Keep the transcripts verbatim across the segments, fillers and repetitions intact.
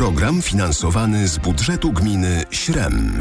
Program finansowany z budżetu gminy Śrem.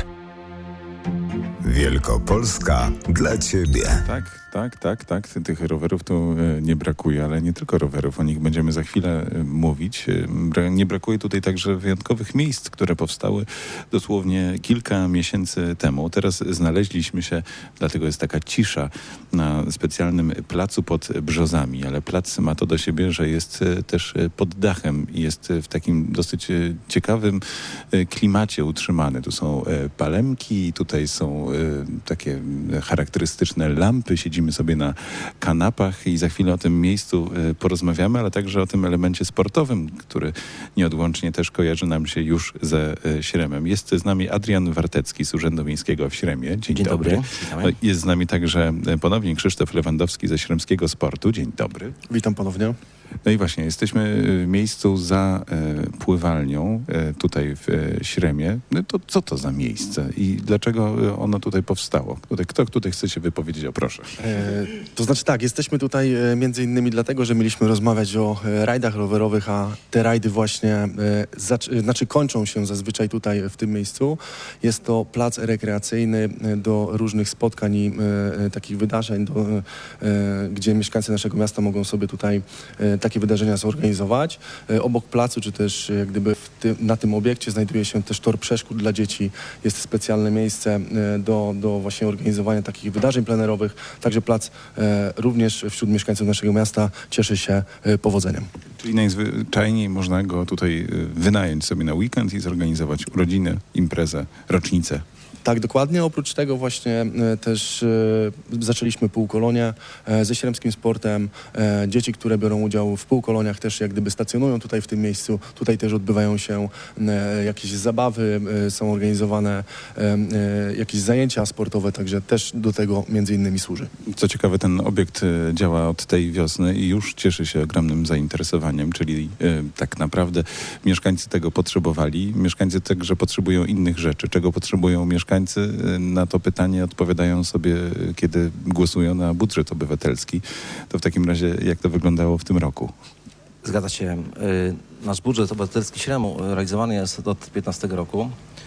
Wielkopolska dla Ciebie. Tak, tak, tak, tak. Tych rowerów tu nie brakuje, ale nie tylko rowerów. O nich będziemy za chwilę mówić. Nie brakuje tutaj także wyjątkowych miejsc, które powstały dosłownie kilka miesięcy temu. Teraz znaleźliśmy się, dlatego jest taka cisza, na specjalnym placu pod Brzozami, ale plac ma to do siebie, że jest też pod dachem i jest w takim dosyć ciekawym klimacie utrzymany. Tu są palemki, tutaj są takie charakterystyczne lampy, siedzimy sobie na kanapach i za chwilę o tym miejscu porozmawiamy, ale także o tym elemencie sportowym, który nieodłącznie też kojarzy nam się już ze Śremem. Jest z nami Adrian Wartecki z Urzędu Miejskiego w Śremie. Dzień, Dzień dobry. dobry. Jest z nami także ponownie Krzysztof Lewandowski ze Śremskiego Sportu. Dzień dobry. Witam ponownie. No i właśnie, jesteśmy w miejscu za e, pływalnią, e, tutaj w e, Śremie. No to co to za miejsce i dlaczego ono tutaj powstało? Tutaj, kto tutaj chce się wypowiedzieć? O, proszę. E, to znaczy tak, jesteśmy tutaj e, między innymi dlatego, że mieliśmy rozmawiać o e, rajdach rowerowych, a te rajdy właśnie e, zac- znaczy kończą się zazwyczaj tutaj w tym miejscu. Jest to plac rekreacyjny e, do różnych spotkań i e, takich wydarzeń, do, e, gdzie mieszkańcy naszego miasta mogą sobie tutaj e, takie wydarzenia zorganizować. E, obok placu, czy też jak gdyby w ty, na tym obiekcie znajduje się też tor przeszkód dla dzieci. Jest specjalne miejsce e, do, do właśnie organizowania takich wydarzeń plenerowych. Także plac e, również wśród mieszkańców naszego miasta cieszy się e, powodzeniem. Czyli najzwyczajniej można go tutaj wynająć sobie na weekend i zorganizować urodziny, imprezę, rocznicę. Tak, dokładnie. Oprócz tego właśnie e, też e, zaczęliśmy półkolonie e, ze Śremskim Sportem. E, dzieci, które biorą udział w półkoloniach też jak gdyby stacjonują tutaj w tym miejscu. Tutaj też odbywają się e, jakieś zabawy, e, są organizowane e, e, jakieś zajęcia sportowe, także też do tego między innymi służy. Co ciekawe, ten obiekt działa od tej wiosny i już cieszy się ogromnym zainteresowaniem, czyli e, tak naprawdę mieszkańcy tego potrzebowali. Mieszkańcy także potrzebują innych rzeczy. Czego potrzebują mieszkańcy? Na to pytanie odpowiadają sobie, kiedy głosują na budżet obywatelski. To w takim razie jak to wyglądało w tym roku? Zgadza się. Nasz budżet obywatelski Śremu realizowany jest od piętnastego roku.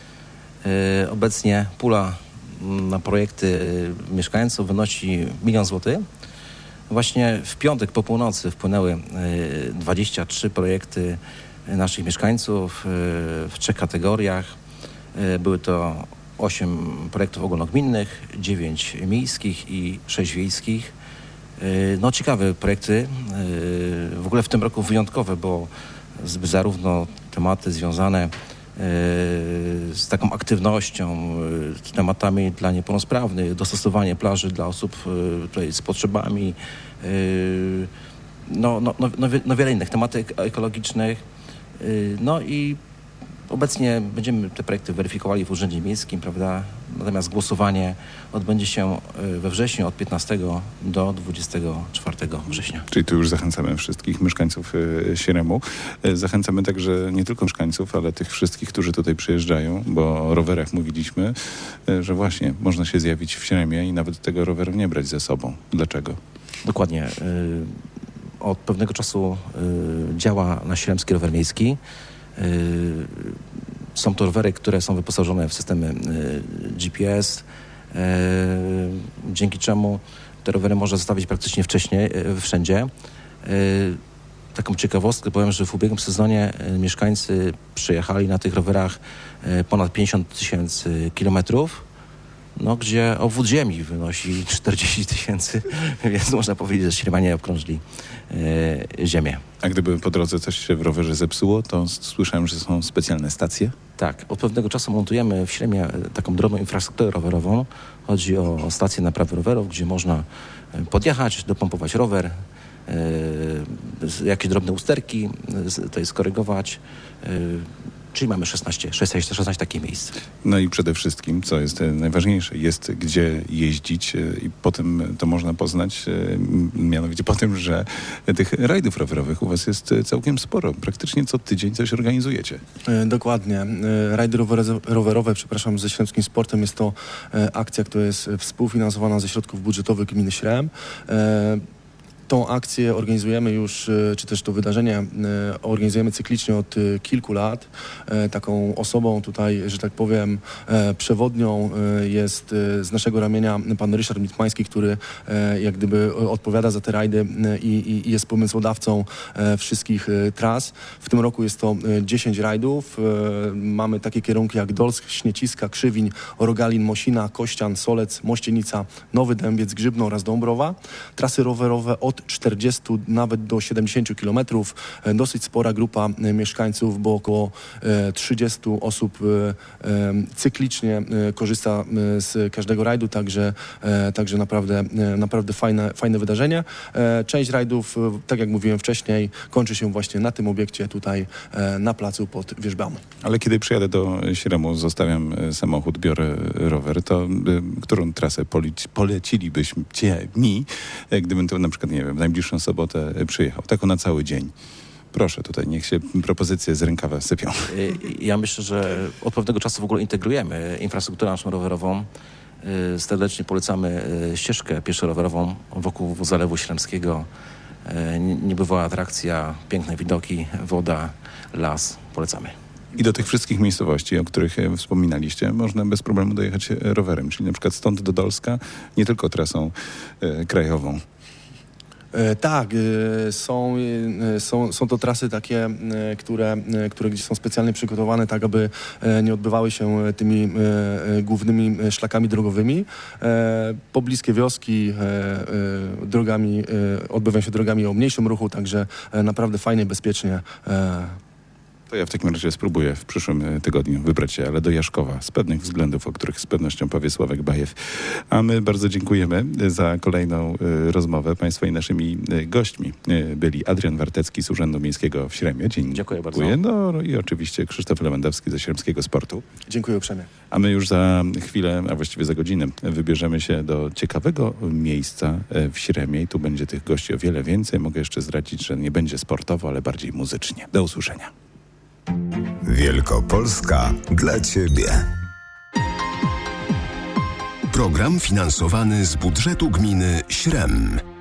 Obecnie pula na projekty mieszkańców wynosi milion złotych. Właśnie w piątek po północy wpłynęły dwadzieścia trzy projekty naszych mieszkańców w trzech kategoriach. Były to osiem projektów ogólnogminnych, dziewięć miejskich i sześć wiejskich. No ciekawe projekty, w ogóle w tym roku wyjątkowe, bo zarówno tematy związane z taką aktywnością, z tematami dla niepełnosprawnych, dostosowanie plaży dla osób tutaj z potrzebami, no, no, no, no wiele innych tematów ekologicznych, no i obecnie będziemy te projekty weryfikowali w Urzędzie Miejskim, prawda? Natomiast głosowanie odbędzie się we wrześniu od piętnastego do dwudziestego czwartego września. Czyli tu już zachęcamy wszystkich mieszkańców Śremu. Zachęcamy także nie tylko mieszkańców, ale tych wszystkich, którzy tutaj przyjeżdżają, bo o rowerach mówiliśmy, że właśnie można się zjawić w Śremie i nawet tego roweru nie brać ze sobą. Dlaczego? Dokładnie. Od pewnego czasu działa nasz Śremski Rower Miejski. Są to rowery, które są wyposażone w systemy G P S, dzięki czemu te rowery można zostawić praktycznie wcześniej, wszędzie. Taką ciekawostkę powiem, że w ubiegłym sezonie mieszkańcy przejechali na tych rowerach ponad pięćdziesiąt tysięcy kilometrów, no, gdzie obwód ziemi wynosi czterdzieści tysięcy, więc można powiedzieć, że Śremanie obkrążyli e, ziemię. A gdyby po drodze coś się w rowerze zepsuło, to słyszałem, że są specjalne stacje? Tak, od pewnego czasu montujemy w Śremie taką drobną infrastrukturę rowerową. Chodzi o stację naprawy rowerów, gdzie można podjechać, dopompować rower, e, jakieś drobne usterki tutaj skorygować. E, Czyli mamy szesnaście, szesnaście, szesnaście takich miejsc. No i przede wszystkim, co jest najważniejsze, jest gdzie jeździć i po tym to można poznać, mianowicie po tym, że tych rajdów rowerowych u was jest całkiem sporo. Praktycznie co tydzień coś organizujecie. Dokładnie. Rajdy rowerowe, przepraszam, ze Śremskim Sportem jest to akcja, która jest współfinansowana ze środków budżetowych gminy Śrem. Tą akcję organizujemy już, czy też to wydarzenie organizujemy cyklicznie od kilku lat. Taką osobą tutaj, że tak powiem, przewodnią jest z naszego ramienia pan Ryszard Mitmański, który jak gdyby odpowiada za te rajdy i, i jest pomysłodawcą wszystkich tras. W tym roku jest to dziesięć rajdów. Mamy takie kierunki jak Dolsk, Śnieciska, Krzywiń, Rogalin, Mosina, Kościan, Solec, Mościenica, Nowy Dębiec, Grzybno oraz Dąbrowa. Trasy rowerowe od czterdziestu nawet do siedemdziesięciu kilometrów. Dosyć spora grupa mieszkańców, bo około trzydziestu osób cyklicznie korzysta z każdego rajdu, także, także naprawdę, naprawdę fajne, fajne wydarzenie. Część rajdów, tak jak mówiłem wcześniej, kończy się właśnie na tym obiekcie tutaj na placu pod wierzbami. Ale kiedy przyjadę do Śremu, zostawiam samochód, biorę rower, to y, którą trasę poleci, polecilibyśmy mi, gdybym to na przykład, nie wiem, w najbliższą sobotę przyjechał, taką na cały dzień? Proszę tutaj, niech się propozycje z rękawa sypią. Ja myślę, że od pewnego czasu w ogóle integrujemy infrastrukturę naszą rowerową. Serdecznie polecamy ścieżkę pieszo-rowerową wokół Zalewu Śremskiego. Niebywała atrakcja, piękne widoki, woda, las. Polecamy. I do tych wszystkich miejscowości, o których wspominaliście, można bez problemu dojechać rowerem, czyli na przykład stąd do Dolska, nie tylko trasą e, krajową. E, tak, e, są, e, są, są to trasy takie, e, które, e, które gdzieś są specjalnie przygotowane tak, aby e, nie odbywały się tymi e, głównymi szlakami drogowymi. E, pobliskie wioski e, e, drogami, e, odbywają się drogami o mniejszym ruchu, także e, naprawdę fajnie i bezpiecznie. E, To ja w takim razie spróbuję w przyszłym tygodniu wybrać się, ale do Jaszkowa, z pewnych względów, o których z pewnością powie Sławek Bajew. A my bardzo dziękujemy za kolejną y, rozmowę. Państwa i naszymi y, gośćmi y, byli Adrian Wartecki z Urzędu Miejskiego w Śremie. Dzień Dziękuję bardzo. No i oczywiście Krzysztof Lewandowski ze Śremskiego Sportu. dziękuję uprzejmie. A my już za chwilę, a właściwie za godzinę, wybierzemy się do ciekawego miejsca w Śremie i tu będzie tych gości o wiele więcej. Mogę jeszcze zdradzić, że nie będzie sportowo, ale bardziej muzycznie. Do usłyszenia. Wielkopolska dla Ciebie. Program finansowany z budżetu gminy Śrem.